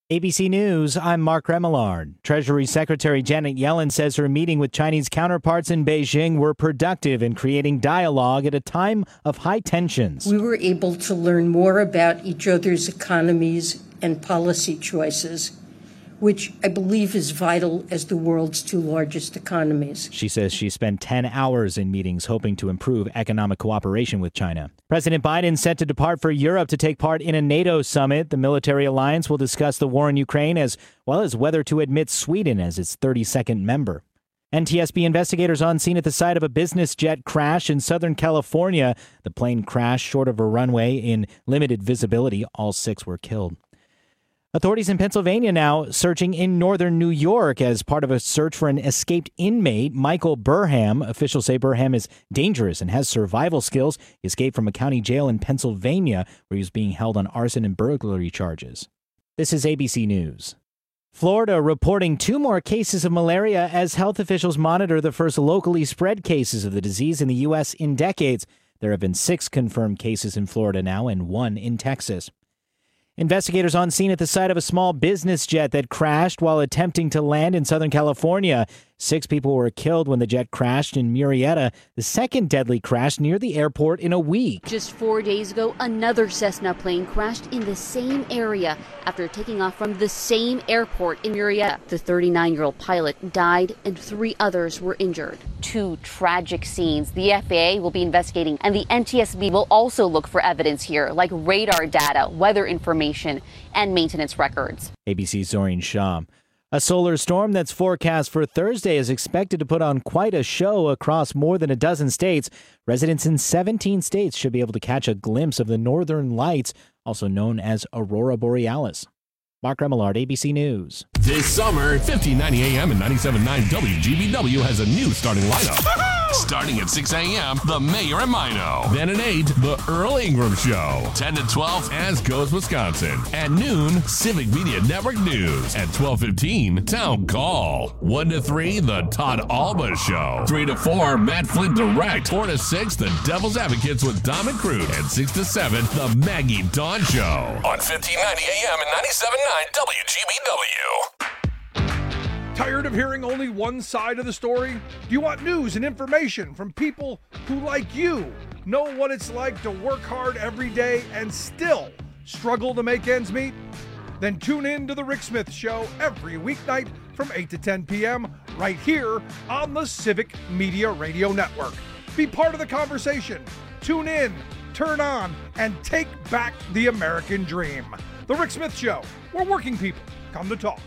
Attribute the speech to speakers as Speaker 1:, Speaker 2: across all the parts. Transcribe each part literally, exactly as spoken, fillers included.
Speaker 1: A B C News, I'm Mark Remillard. Treasury Secretary Janet Yellen says her meeting with Chinese counterparts in Beijing were productive in creating dialogue at a time of high tensions.
Speaker 2: We were able to learn more about each other's economies and policy choices, which I believe is vital as the world's two largest economies.
Speaker 1: She says she spent ten hours in meetings hoping to improve economic cooperation with China. President Biden set to depart for Europe to take part in a NATO summit. The military alliance will discuss the war in Ukraine as well as whether to admit Sweden as its thirty-second member. N T S B investigators on scene at the site of a business jet crash in Southern California. The plane crashed short of a runway in limited visibility. All six were killed. Authorities in Pennsylvania now searching in northern New York as part of a search for an escaped inmate, Michael Burham. Officials say Burham is dangerous and has survival skills. He escaped from a county jail in Pennsylvania where he was being held on arson and burglary charges. This is A B C News. Florida reporting two more cases of malaria as health officials monitor the first locally spread cases of the disease in the U S in decades. There have been six confirmed cases in Florida now and one in Texas. Investigators on scene at the site of a small business jet that crashed while attempting to land in Southern California. Six people were killed when the jet crashed in Murrieta, the second deadly crash near the airport in a week.
Speaker 3: Just four days ago, another Cessna plane crashed in the same area after taking off from the same airport in Murrieta. The thirty-nine-year-old pilot died and three others were injured. Two tragic scenes. The F A A will be investigating, and the N T S B will also look for evidence here, like radar data, weather information, and maintenance records.
Speaker 1: A B C's Zorin Shah. A solar storm that's forecast for Thursday is expected to put on quite a show across more than a dozen states. Residents in seventeen states should be able to catch a glimpse of the northern lights, also known as Aurora Borealis. Mark Remillard, A B C News.
Speaker 4: This summer, fifteen ninety A M and ninety-seven point nine W G B W has a new starting lineup. Starting at six A M, The Mayor and Mino. Then at eight, The Earl Ingram Show. ten to twelve, As Goes Wisconsin. At noon, Civic Media Network News. At twelve fifteen, Town Call. one to three, The Todd Alba Show. three to four, Matt Flint Direct. four to six, The Devil's Advocates with Dom and Crude. And six to seven, The Maggie Dawn Show. On fifteen ninety A M and ninety-seven point nine W G B W.
Speaker 5: Tired of hearing only one side of the story? Do you want news and information from people who, like you, know what it's like to work hard every day and still struggle to make ends meet? Then tune in to The Rick Smith Show every weeknight from eight to ten p.m. right here on the Civic Media Radio Network. Be part of the conversation. Tune in, turn on, and take back the American dream. The Rick Smith Show, where working people come to talk.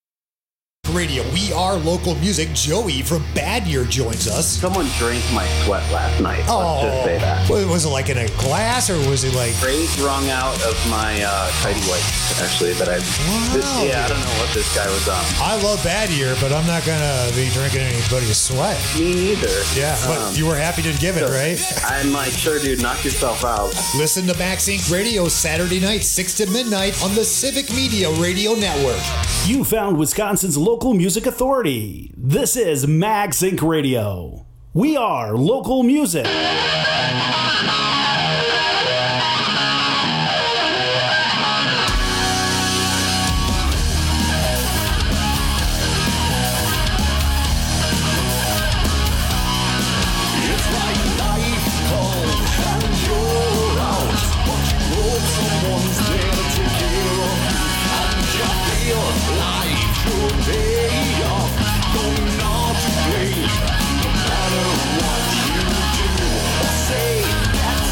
Speaker 6: Radio, we are local music. Joey from Bad Year joins us.
Speaker 7: Someone drank my sweat last night. Let's
Speaker 6: oh,
Speaker 7: just say that.
Speaker 6: Was it like in a glass, or was it like
Speaker 7: Rays wrung out of my uh, tidy whities? Actually, that I.
Speaker 6: Wow.
Speaker 7: This, yeah, I don't know what this guy was on.
Speaker 6: I love Bad Year, but I'm not gonna be drinking anybody's sweat.
Speaker 7: Me neither.
Speaker 6: Yeah, but um, you were happy to give it,
Speaker 7: so,
Speaker 6: right?
Speaker 7: I'm like, sure, dude, knock yourself out.
Speaker 6: Listen to Max Inc Radio Saturday night, six to midnight on the Civic Media Radio Network.
Speaker 8: You found Wisconsin's local music authority. This is Max Inc Radio. We are local music.
Speaker 9: Say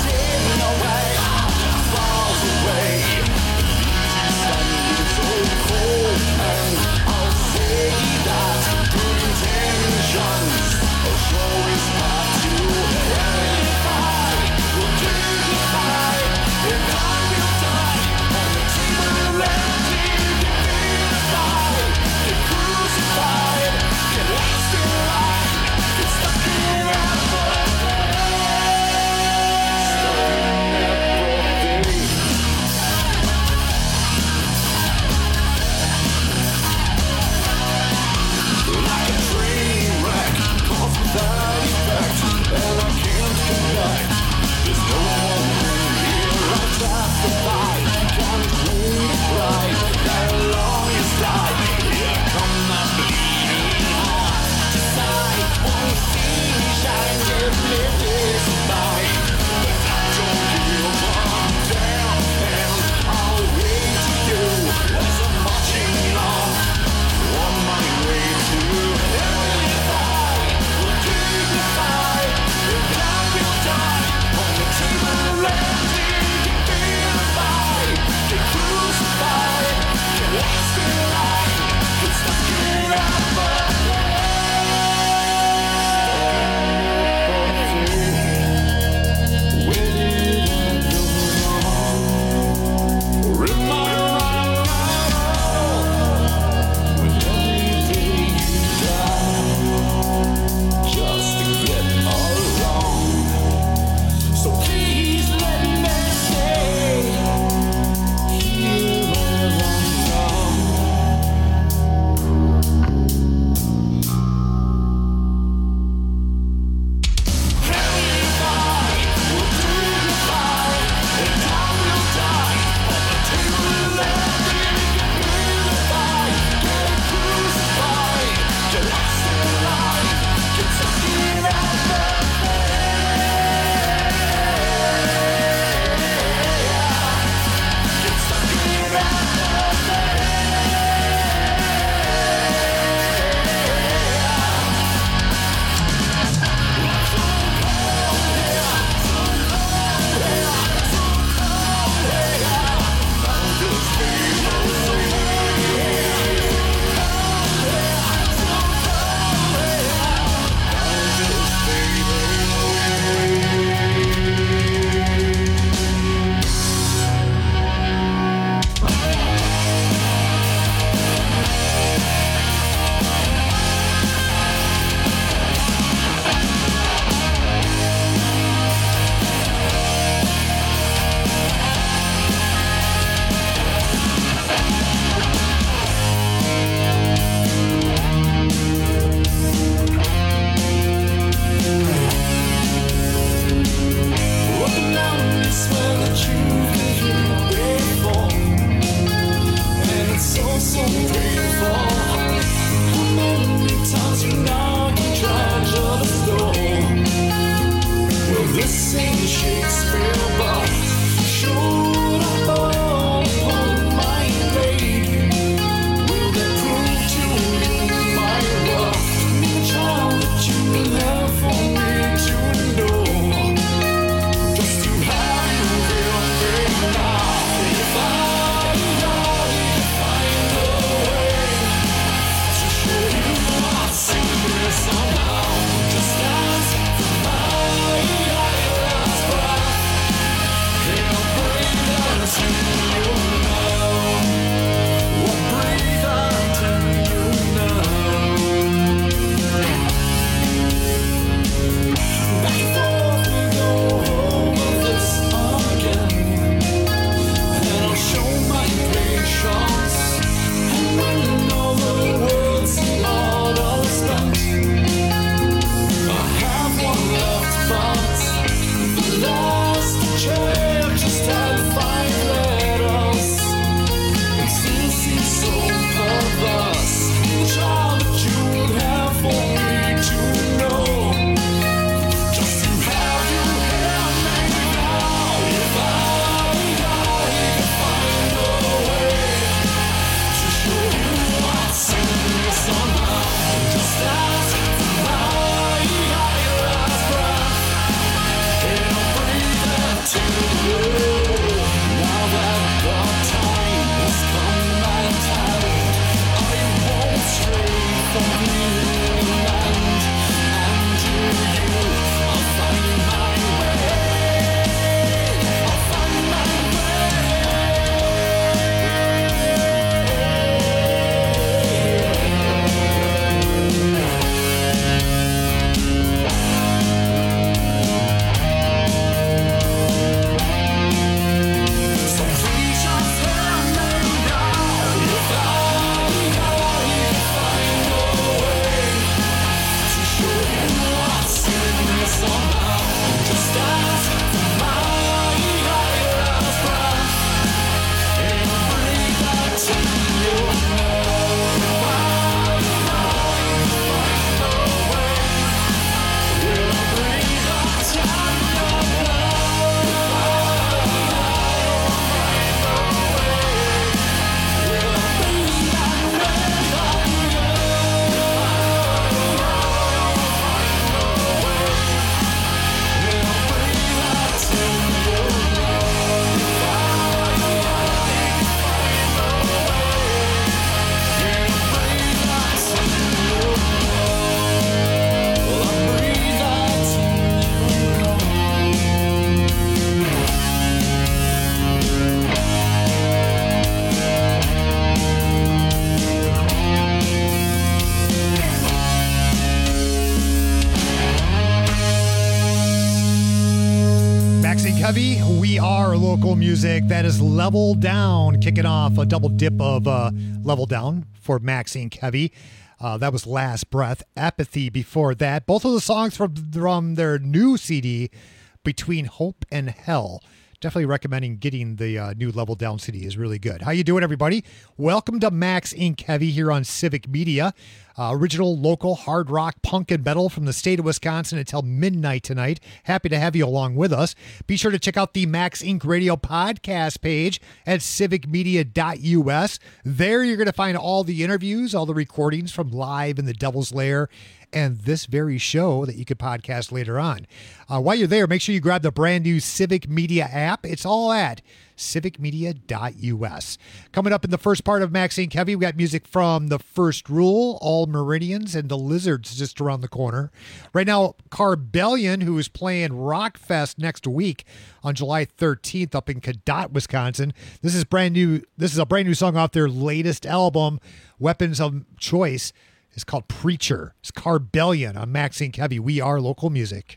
Speaker 6: We are local music. That is Level Down, kicking off a double dip of uh, Level Down for Maxine Kevy. Uh, that was Last Breath. Apathy before that. Both of the songs from, from their new C D, Between Hope and Hell. Definitely recommending getting the uh, new Level Down C D. Is really good. How you doing, everybody? Welcome to Max Incorporated. Heavy here on Civic Media. Uh, original local hard rock, punk, and metal from the state of Wisconsin until midnight tonight. Happy to have you along with us. Be sure to check out the Max Incorporated. Radio podcast page at civic media dot u s. There you're going to find all the interviews, all the recordings from Live in the Devil's Lair, and this very show that you could podcast later on. Uh, while you're there, make sure you grab the brand new Civic Media app. It's all at civic media dot u s. Coming up in the first part of Max Incorporated. Heavy, we got music from The First Rule, All Meridians, and The Lizards just around the corner. Right now, Carbellion, who is playing Rockfest next week on July thirteenth up in Cadott, Wisconsin. This is brand new. This is a brand new song off their latest album, Weapons of Choice. It's called Preacher. It's Carbellion on Max Incorporated. Heavy. We are local music.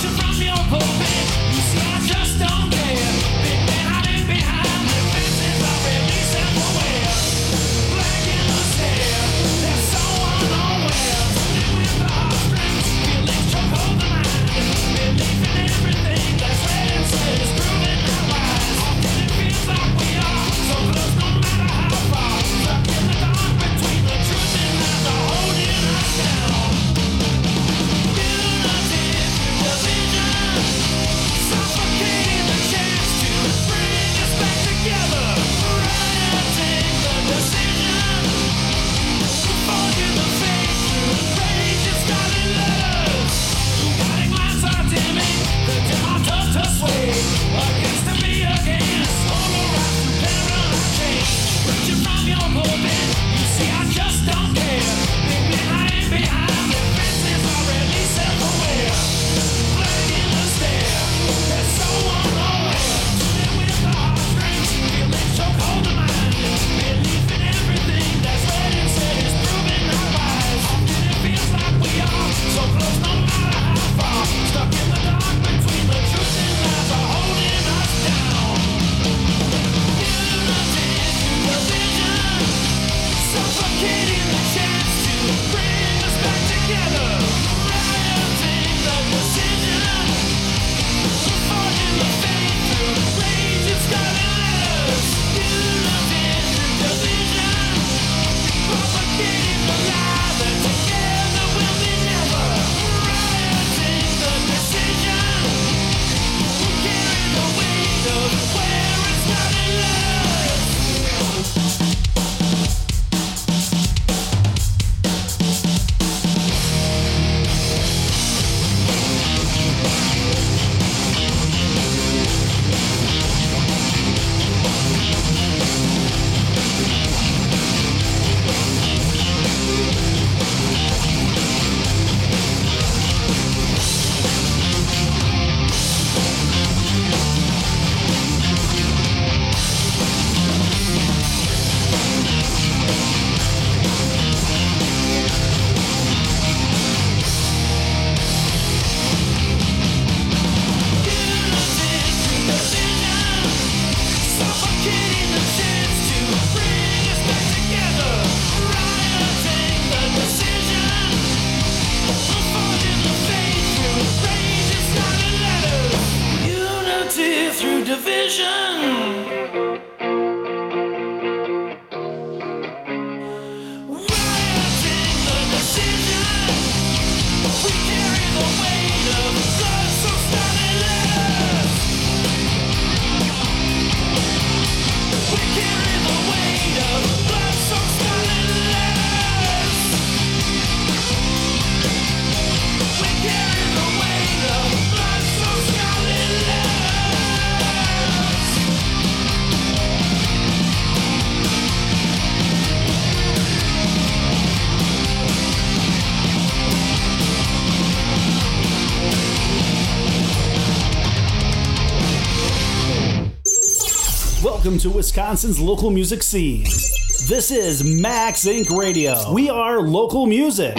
Speaker 9: You see, I just don't care. Big man hiding behind the fences.
Speaker 8: welcome to Wisconsin's local music scene. This is Max Incorporated. Radio. We are local music.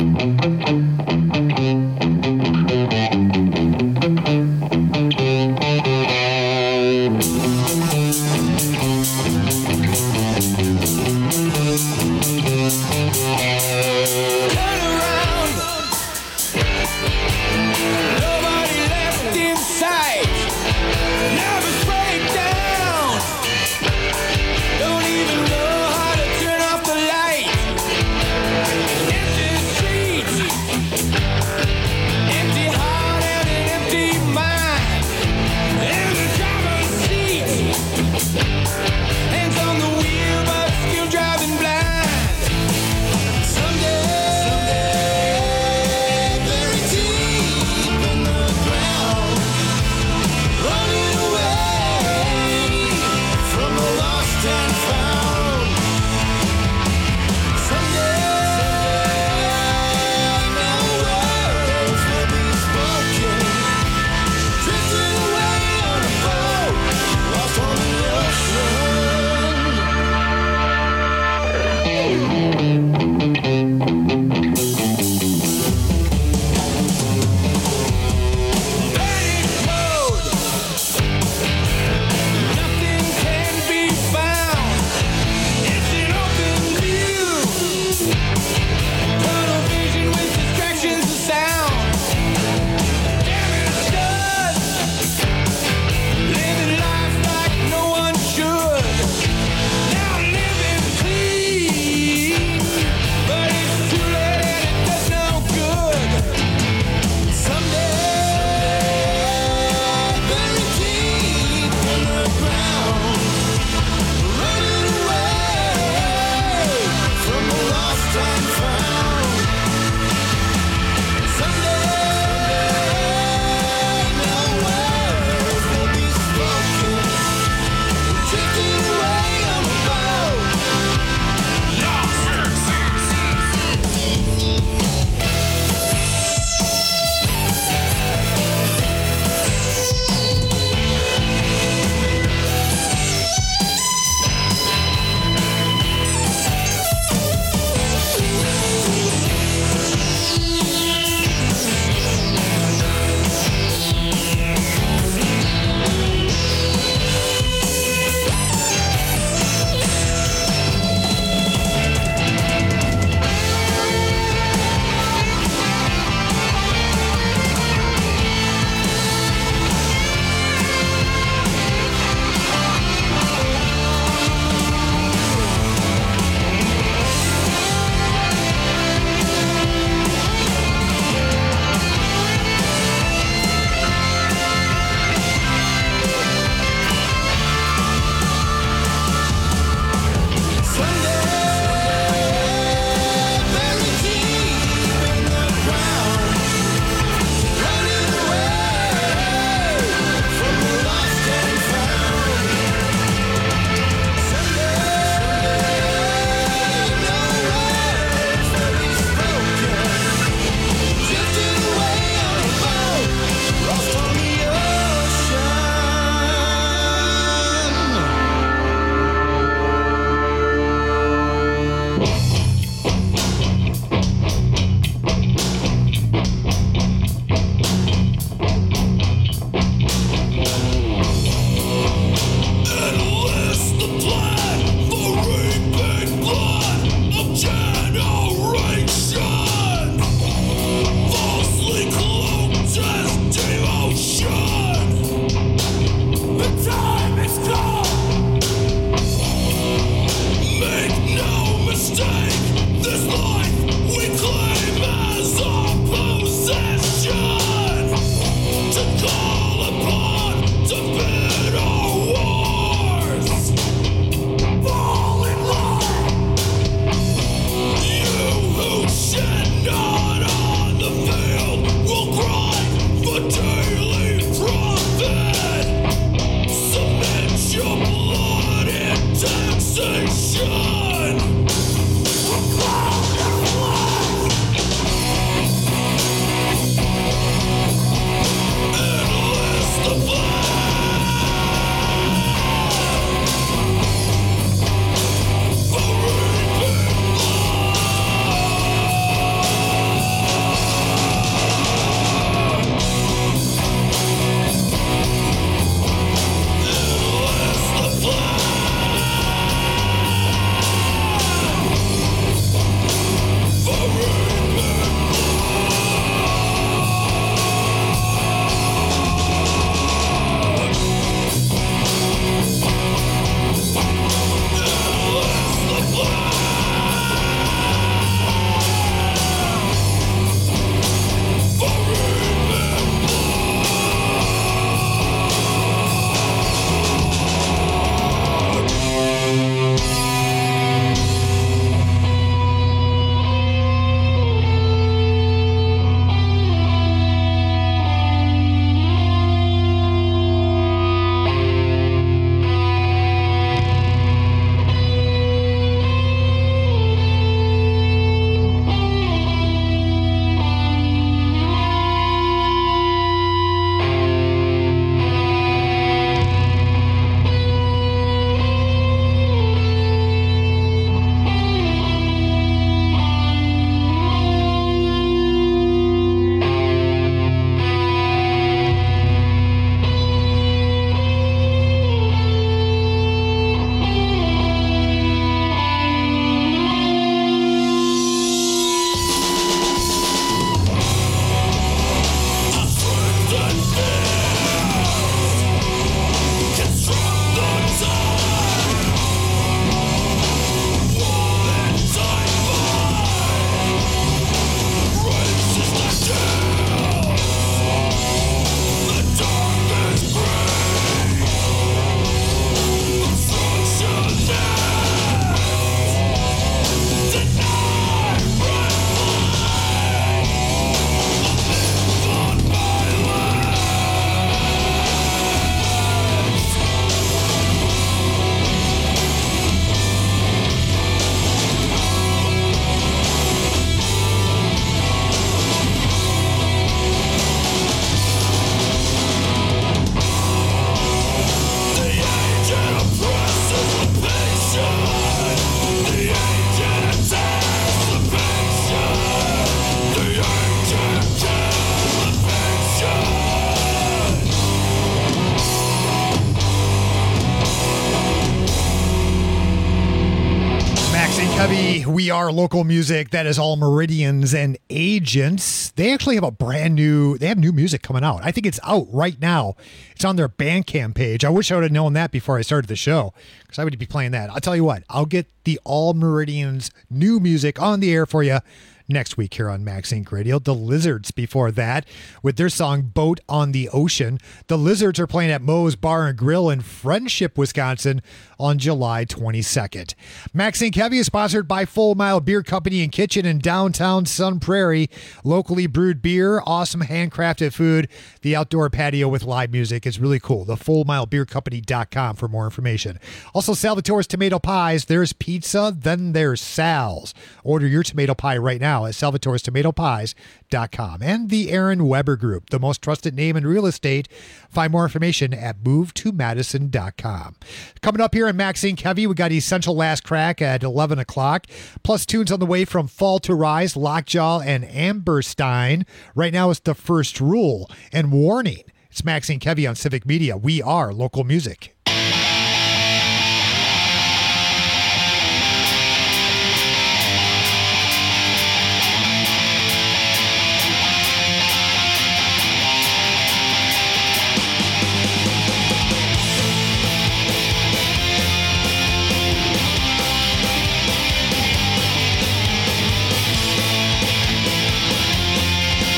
Speaker 6: We are local music. That is all Meridians and Agents. They actually have a brand new, they have new music coming out. I think it's out right now. It's on their Bandcamp page. I wish I would have known that before I started the show, because I would be playing that. I'll tell you what, I'll get the All Meridians new music on the air for you next week here on Max Inc Radio. The Lizards before that with their song Boat on the Ocean. The Lizards are playing at Moe's Bar and Grill in Friendship, Wisconsin on July twenty-second. Max Inc Heavy is sponsored by Full Mile Beer Company and Kitchen in downtown Sun Prairie. Locally brewed beer, awesome handcrafted food, the outdoor patio with live music is really cool. The full mile beer company dot com for more information. Also, Salvatore's Tomato Pies. There's pizza, then there's Sal's. Order your tomato pie right now at Salvatore's Tomato Pies dot com. And the Aaron Weber Group, the most trusted name in real estate. Find more information at move to madison dot com. Coming up here in Max Inc Heavy, we got Essential Last Crack at eleven o'clock. Plus tunes on the way from Fall to Rise, Lockjaw, and Amberstein. Right now it's The First Rule and Warning. It's Max Inc Heavy on Civic Media. We are local music.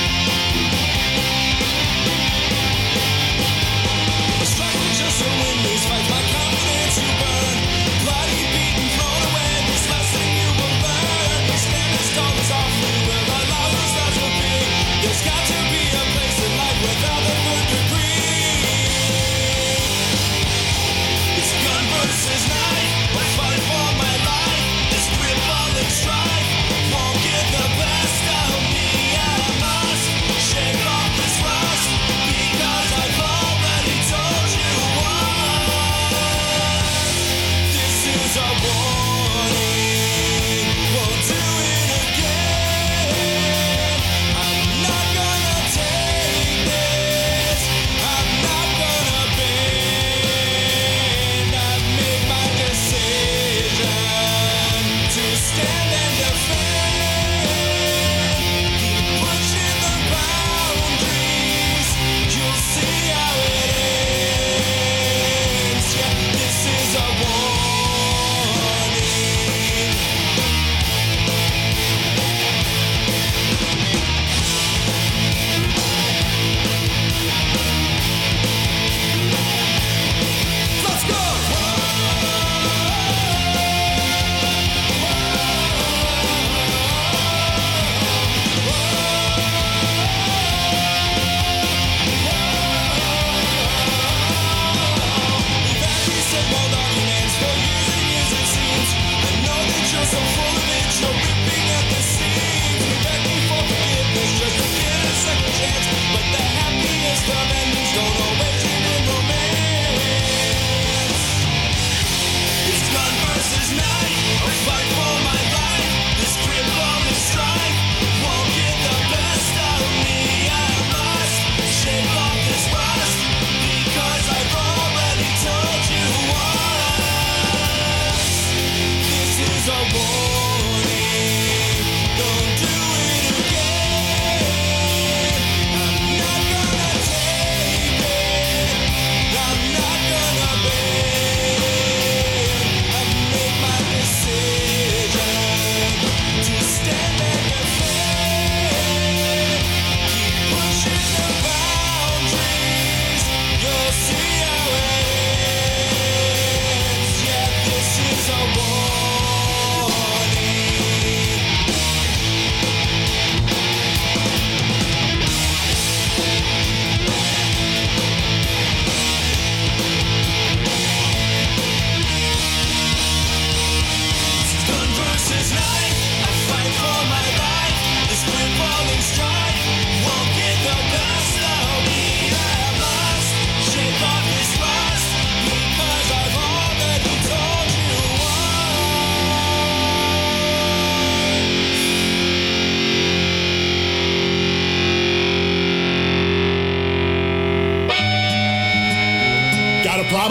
Speaker 9: Just a window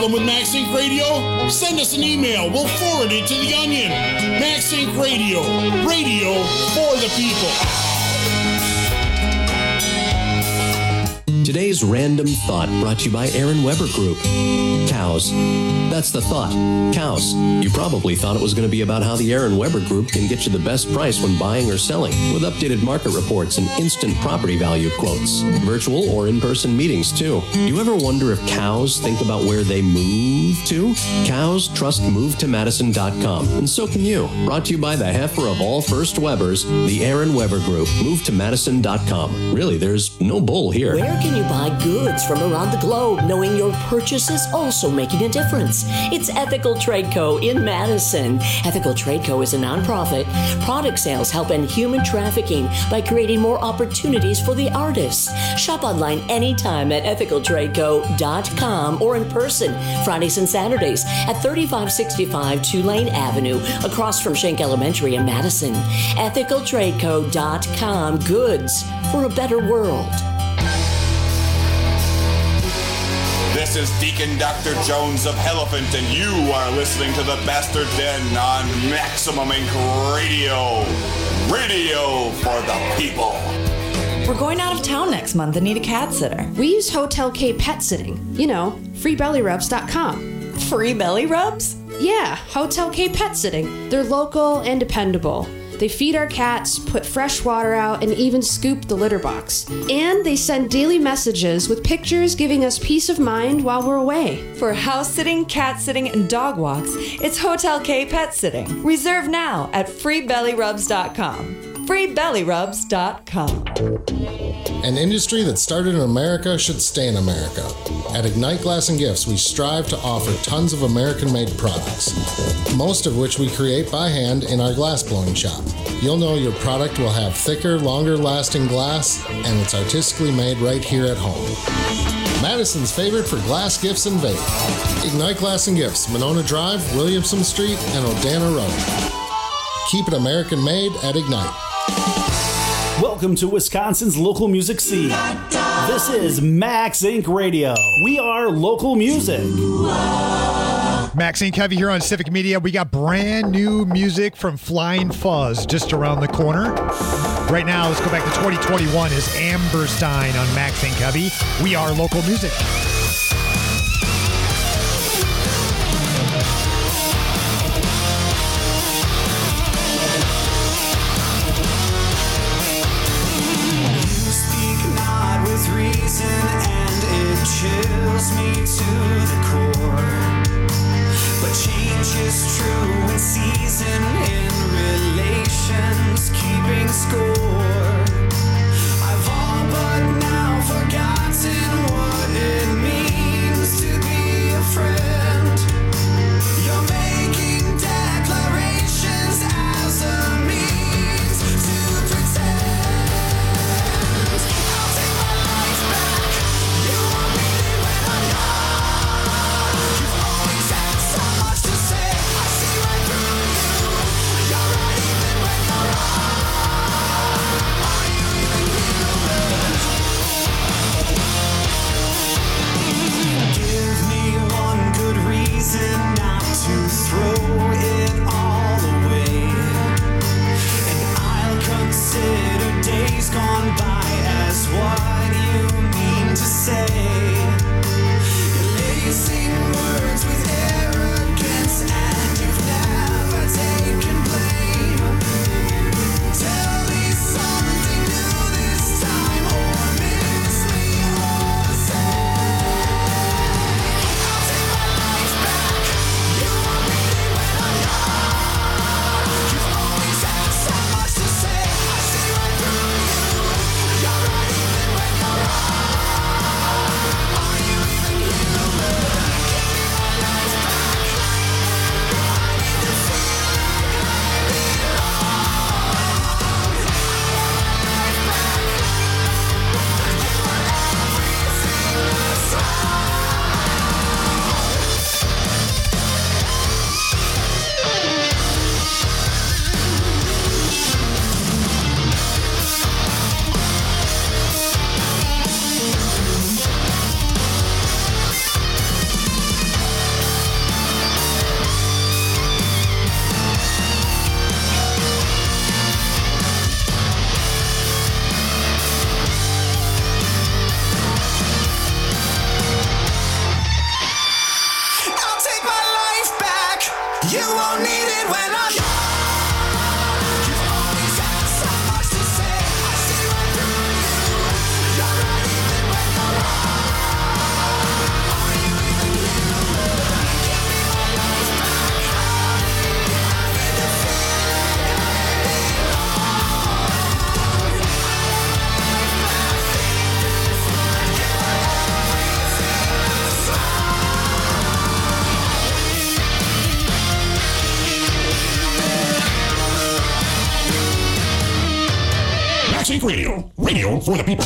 Speaker 9: problem with MaxInc Radio? Send us an email. We'll forward it to the Onion. MaxInc Radio. Radio for the people.
Speaker 10: Today's Random Thought brought to you by Aaron Weber Group. Cows. That's the thought. Cows. You probably thought it was going to be about how the Aaron Weber Group can get you the best price when buying or selling, with updated market reports and instant property value quotes. Virtual or in-person meetings, too. Do you ever wonder if cows think about where they move to? Cows trust move to madison dot com, and so can you. Brought to you by the heifer of all first Webers, the Aaron Weber Group. move to madison dot com. Really, there's no bull here.
Speaker 11: Where can you buy goods from around the globe, knowing your purchase is also making a difference? It's Ethical Trade Co. in Madison. Ethical Trade Co. is a nonprofit. Product sales help end human trafficking by creating more opportunities for the artists. Shop online anytime at ethical trade co dot com or in person Fridays and Saturdays at thirty-five sixty-five Tulane Avenue across from Schenck Elementary in Madison. ethical trade co dot com. Goods for a better world.
Speaker 12: This is Deacon Doctor Jones of Elephant, and you are listening to the Bastard Den on Maximum Ink Radio. Radio for the people.
Speaker 13: We're going out of town next month and need a cat sitter.
Speaker 14: We use Hotel K Pet Sitting. You know, free belly rubs dot com.
Speaker 13: Free belly rubs?
Speaker 14: Yeah, Hotel K Pet Sitting. They're local and dependable. They feed our cats, put fresh water out, and even scoop the litter box. And they send daily messages with pictures giving us peace of mind while we're away.
Speaker 13: For house sitting, cat sitting, and dog walks, it's Hotel K Pet Sitting. Reserve now at free belly rubs dot com. free belly rubs dot com.
Speaker 15: An industry that started in America should stay in America. At Ignite Glass and Gifts, we strive to offer tons of American-made products, most of which we create by hand in our glass blowing shop. You'll know your product will have thicker, longer-lasting glass, and it's artistically made right here at home. Madison's favorite for glass gifts and vape. Ignite Glass and Gifts, Monona Drive, Williamson Street, and Odana Road. Keep it American-made at Ignite.
Speaker 8: Welcome to Wisconsin's local music scene. This is MaxInc Radio. We are local music.
Speaker 6: MaxInc Heavy here on Civic Media. We got brand new music from Flying Fuzz just around the corner. Right now, let's go back to twenty twenty-one is Amberstein on MaxInc Heavy. We are local music.
Speaker 16: And it chills me to the core, but change is true in season, in relations, keeping score. I've all but now forgotten what it means to be a friend. You're making declarations as a means to pretend. Not to throw it all away, and I'll consider days gone by as what you mean to say. You're lacing words with arrogance, and you've never taken blame. Tell me something new this time, or miss me all the same. I'll take my life back. So much to say, I see right through you. You're right even when you're wrong.
Speaker 9: Max Inc Radio, radio for the people.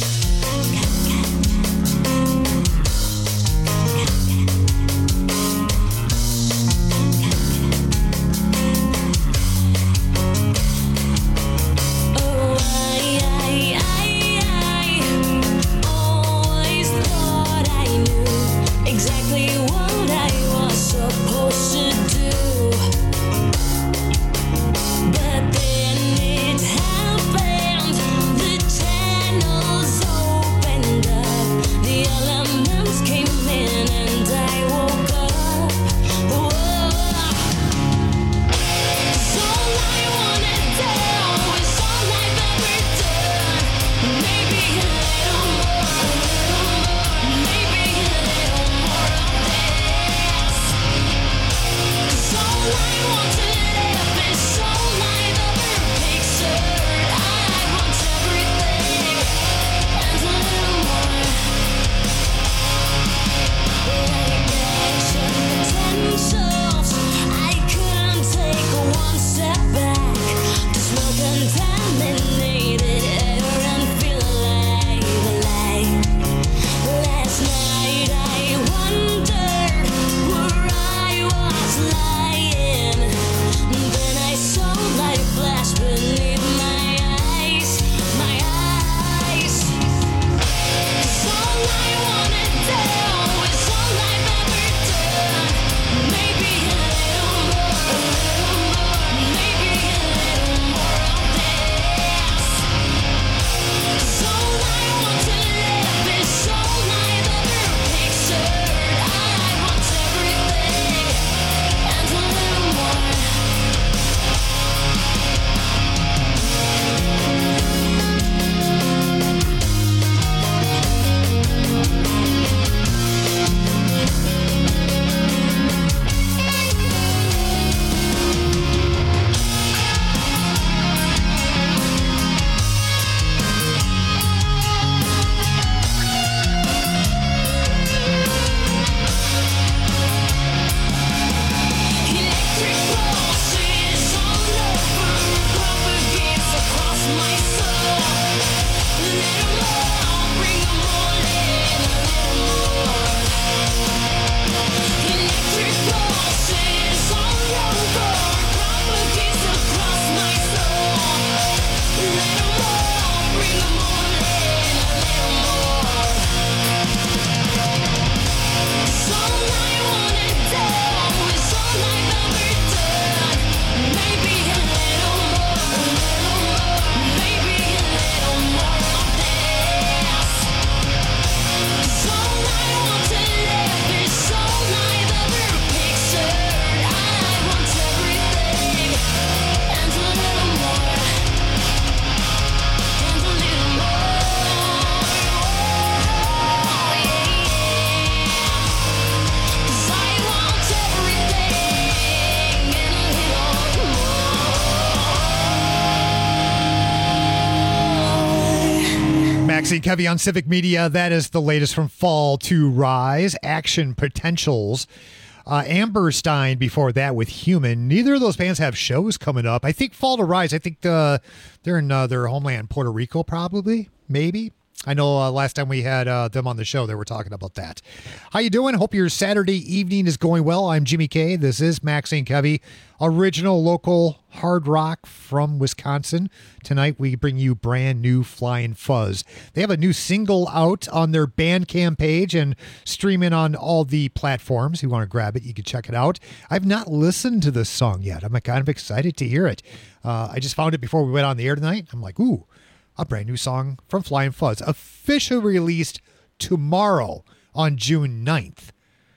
Speaker 6: Maxine Kevy on Civic Media. That is the latest from Fall to Rise. Action Potentials. Uh, Amberstein before that with Human. Neither of those bands have shows coming up. I think Fall to Rise, I think uh, they're in uh, their homeland, Puerto Rico, probably, maybe. I know uh, last time we had uh, them on the show, they were talking about that. How you doing? Hope your Saturday evening is going well. I'm Jimmy K. This is Maxine Kevy, original local hard rock from Wisconsin. Tonight we bring you brand new Flying Fuzz. They have a new single out on their Bandcamp page and streaming on all the platforms. If you want to grab it, you can check it out. I've not listened to this song yet. I'm kind of excited to hear it. Uh, I just found it before we went on the air tonight. I'm like, ooh. A brand new song from Flying Fuzz, officially released tomorrow on June ninth.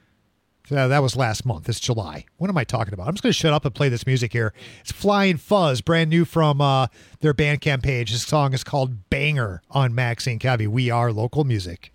Speaker 6: So that was last month. It's July. What am I talking about? I'm just going to shut up and play this music here. It's Flying Fuzz, brand new from uh, their Bandcamp page. This song is called Banger on Maxine Kevy. We are local music.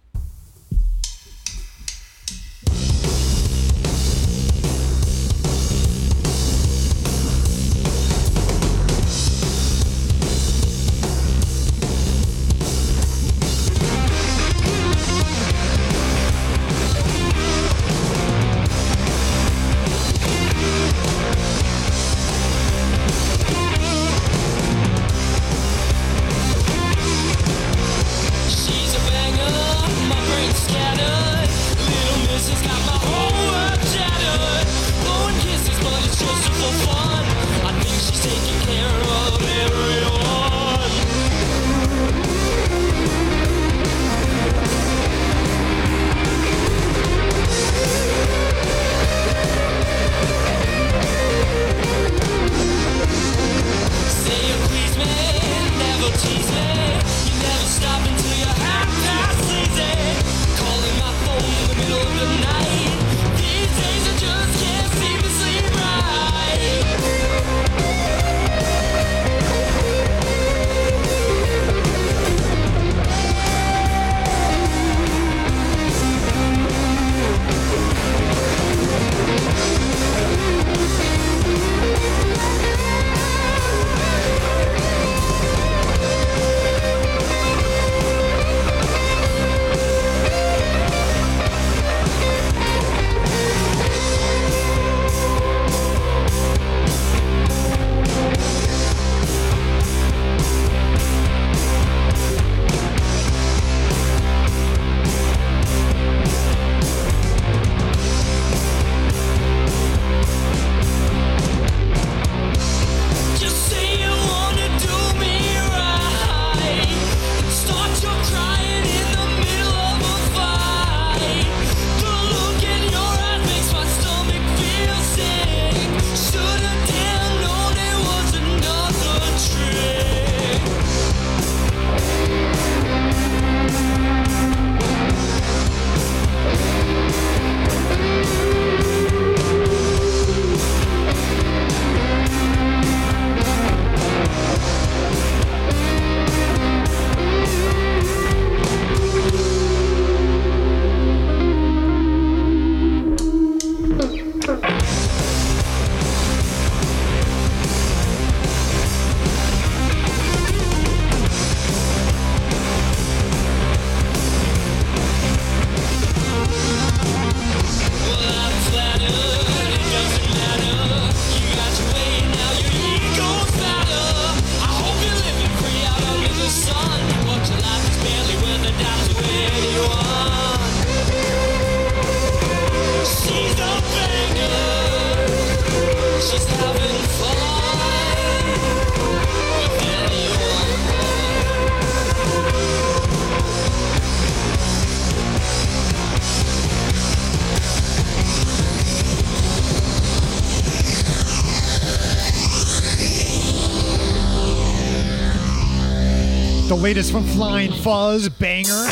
Speaker 6: The latest from Flying Fuzz, Banger,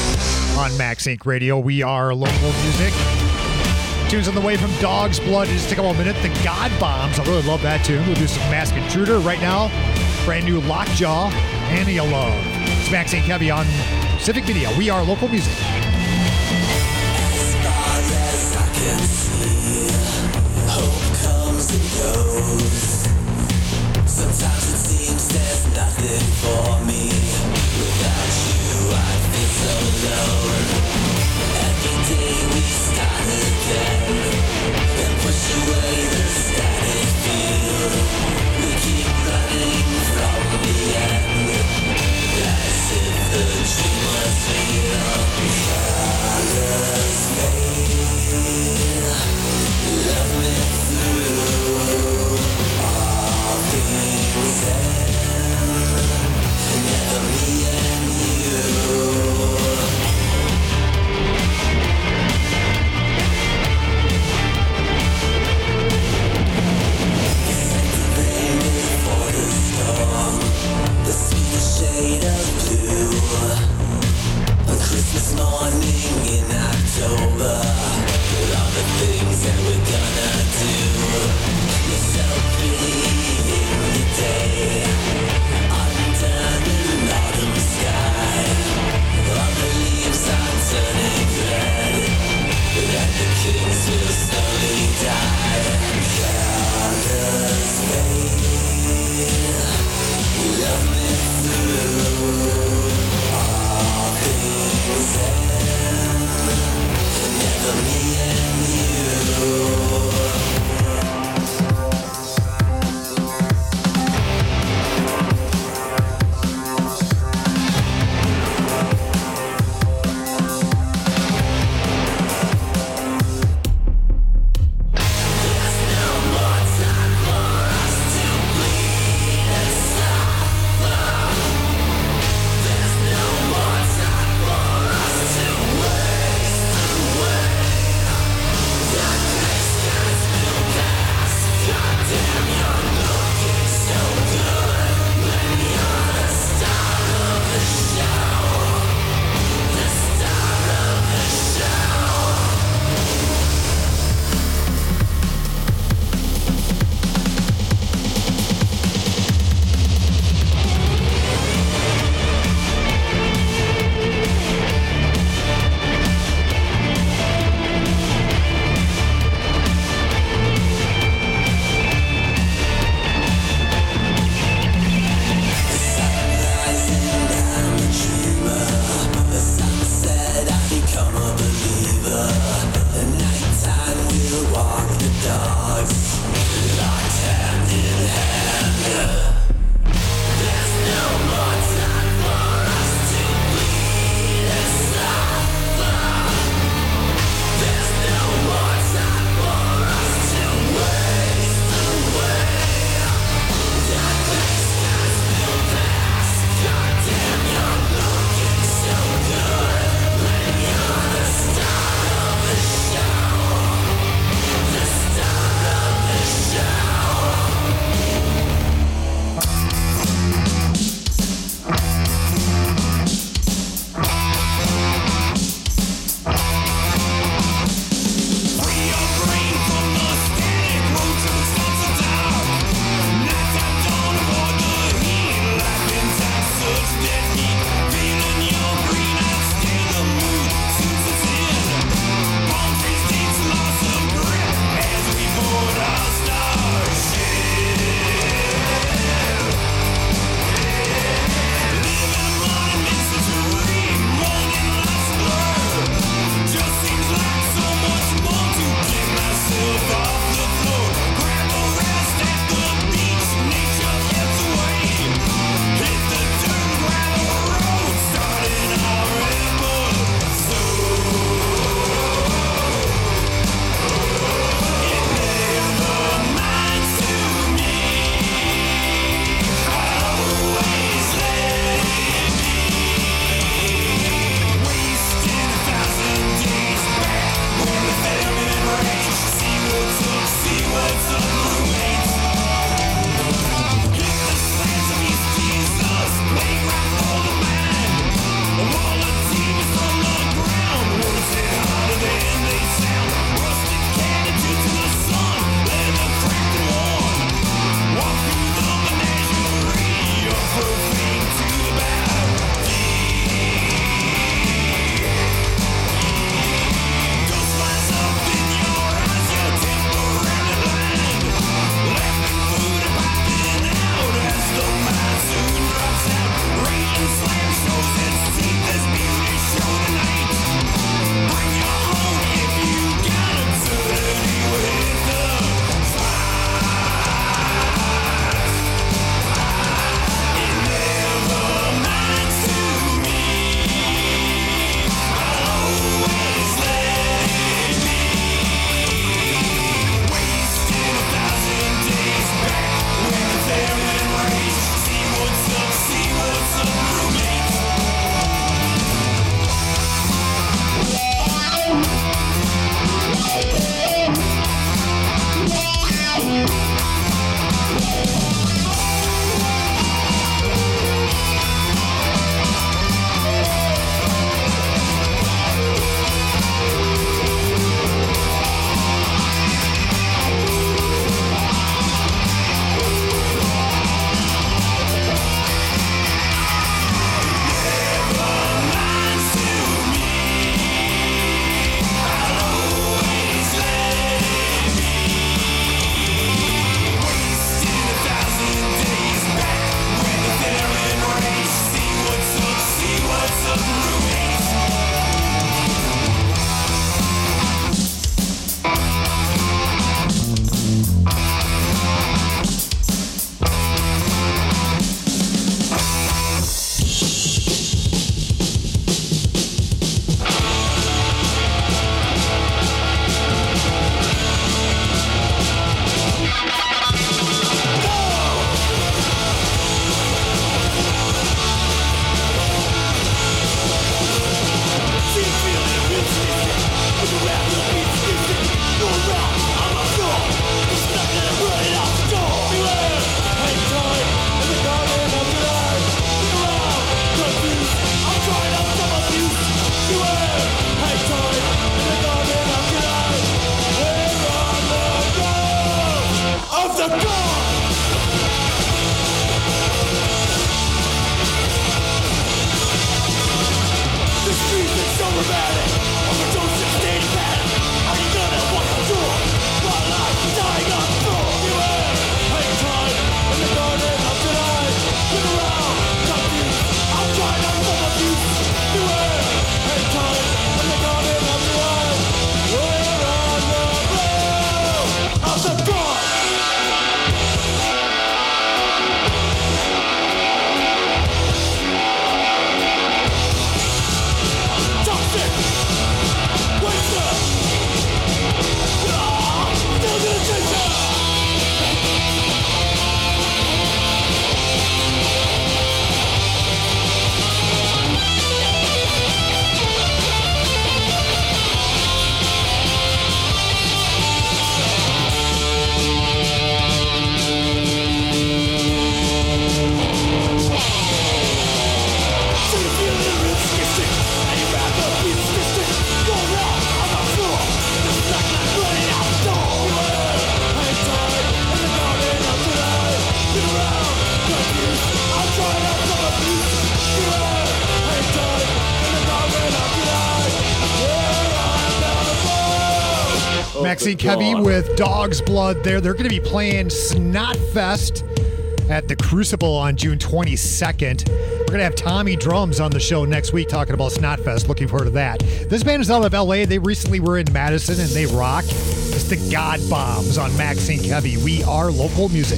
Speaker 6: on Max Inc Radio. We are local music. Tunes on the way from Dog's Blood. Just take a couple minutes. The God Bombs. I really love that tune. We'll do some Mask Intruder right now. Brand new Lockjaw, Ania Love. It's Max Inc Heavy on Pacific Media. We are local music.
Speaker 16: As far as I can see, hope comes and goes. Sometimes it seems there's nothing for me. Without you, I feel so alone. Every day we start again and push away the static feel. We keep running from the end, as if the dream was real. Colors fade, love me through all things end, never me and you. The sweet shade of blue, a Christmas morning in October, with all the things that we're gonna do. You're so pretty in the day, under the autumn sky. All the leaves are turning red, and the kings will slowly die. Colors fade, love me through all things end, never
Speaker 6: Maxine Kevy with Dog's Blood there. They're going to be playing Snotfest at the Crucible on June twenty-second. We're going to have Tommy Drums on the show next week talking about Snotfest. Looking forward to that. This band is out of L A. They recently were in Madison and they rock. It's the God Bombs on Maxine Kevy. We are local music.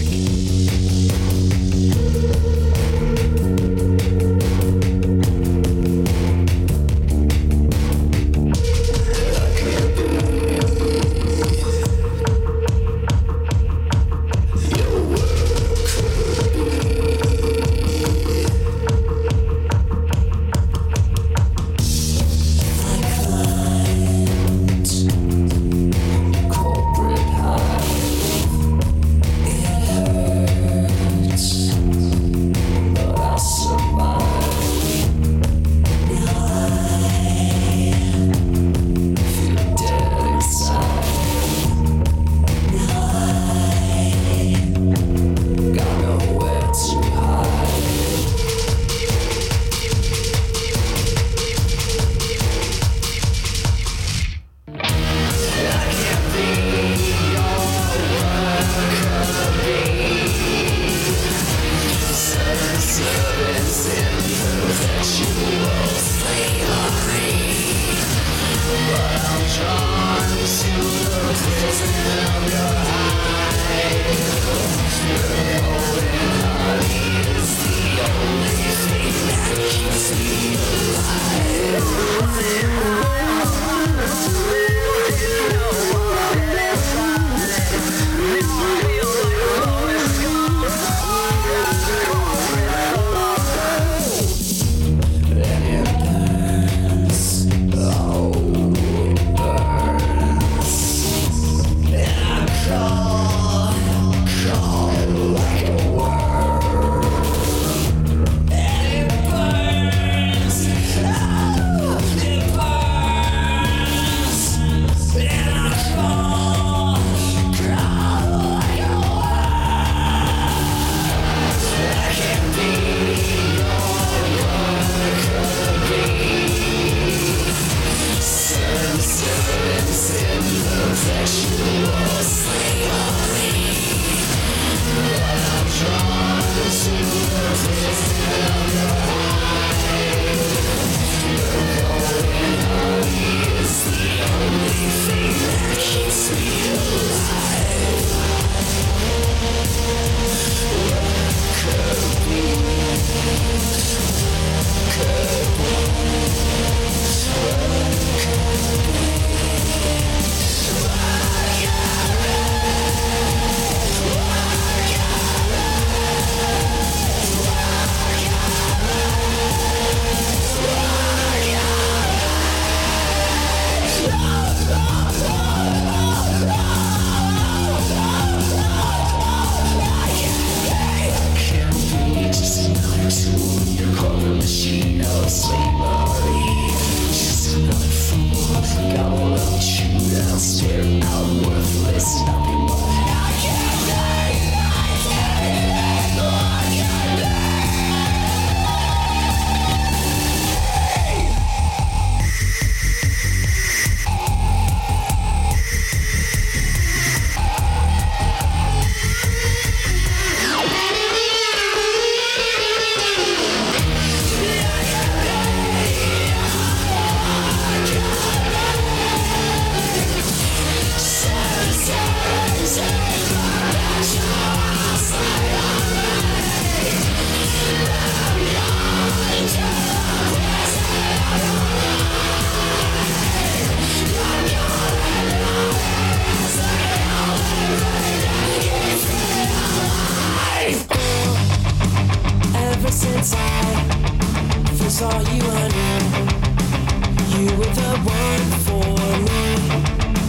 Speaker 16: saw you, I knew you were the one for me.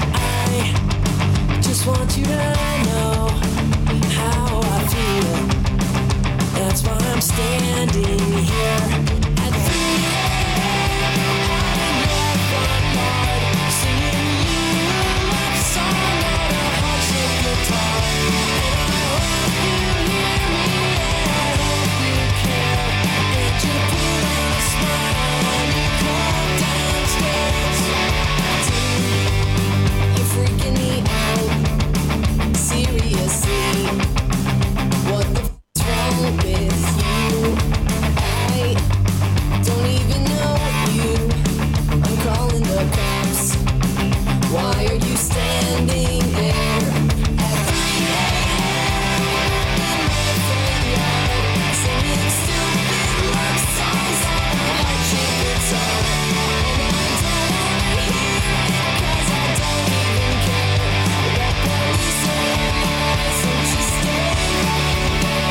Speaker 16: I just want you to know how I feel. That's why I'm standing here at three a.m. in your front yard, singing you a love song on a heart-shaped guitar. And I hope you hear me, and I hope you care. And you put on a smile when you come downstairs. Dude, you're freaking me out. Seriously, what the f***'s wrong with you? I don't even know you. I'm calling the cops. Why are you standing there at three a.m. in my front yard, singing stupid love songs on a heart-shaped guitar? And I don't wanna hear it, 'cause I don't even care. The police are on my eyes, so just stay right there.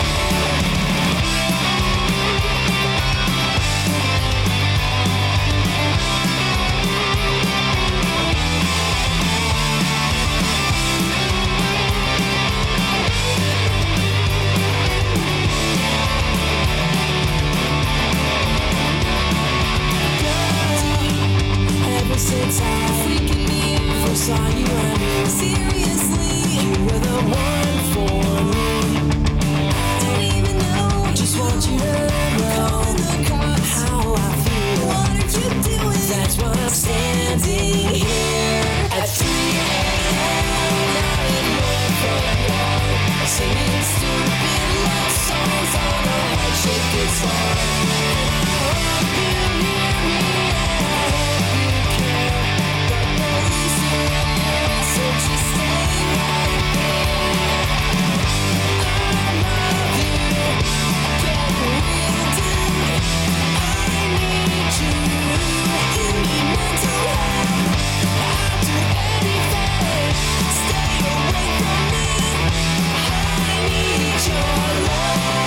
Speaker 16: Ever since I freaking me out, first saw you, I knew seriously you were the one for me. I don't even know, just want you to know how I feel. What are you doing? That's why I'm standing here at three a.m. out in your front yard, singing stupid love songs on a heart-shaped guitar. And I hope you hear me, and I hope you care. The police are on my eyes, so just stay right there. I love you, get real, dude. I need you, you need mental health. I'll do anything, stay away from me. I need your love.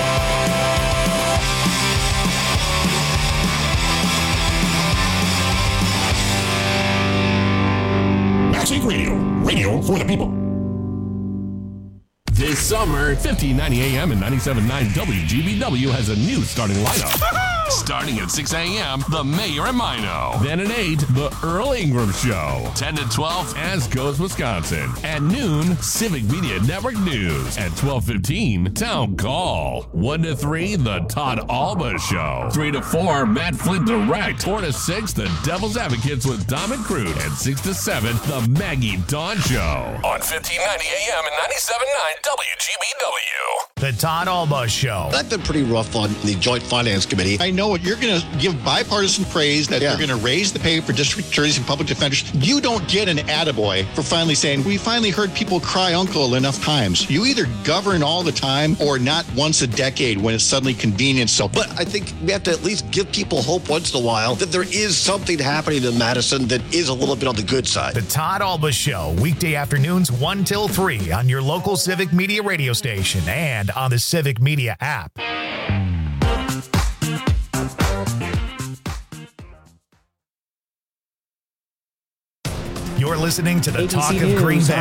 Speaker 4: Maxink Radio, radio for the people. This summer, fifteen ninety A M and ninety-seven point nine W G B W has a new starting lineup. Starting at six a.m., The Mayor and Mino. Then at eight, The Earl Ingram Show. ten to twelve, As Goes Wisconsin. At noon, Civic Media Network News. At twelve fifteen, Town Call. one to three, The Todd Alba Show. three to four, Matt Flint Direct. four to six, The Devil's Advocates with Dom and Crude. And six to seven, The Maggie Dawn Show. On fifteen ninety A M and ninety-seven point nine W G B W.
Speaker 17: The Todd Alba Show.
Speaker 18: I've been pretty rough on the Joint Finance Committee. I know what you're going to give bipartisan praise that yeah. they're going to raise the pay for district attorneys and public defenders. You don't get an attaboy for finally saying, we finally heard people cry uncle enough times. You either govern all the time or not once a decade when it's suddenly convenient. So,
Speaker 19: but I think we have to at least give people hope once in a while that there is something happening in Madison that is a little bit on the good side.
Speaker 17: The Todd Alba Show, weekday afternoons one till three on your local Civic Media radio station and on the Civic Media app. You're listening to the
Speaker 1: A B C
Speaker 17: Talk of
Speaker 1: News.
Speaker 17: Green Bay.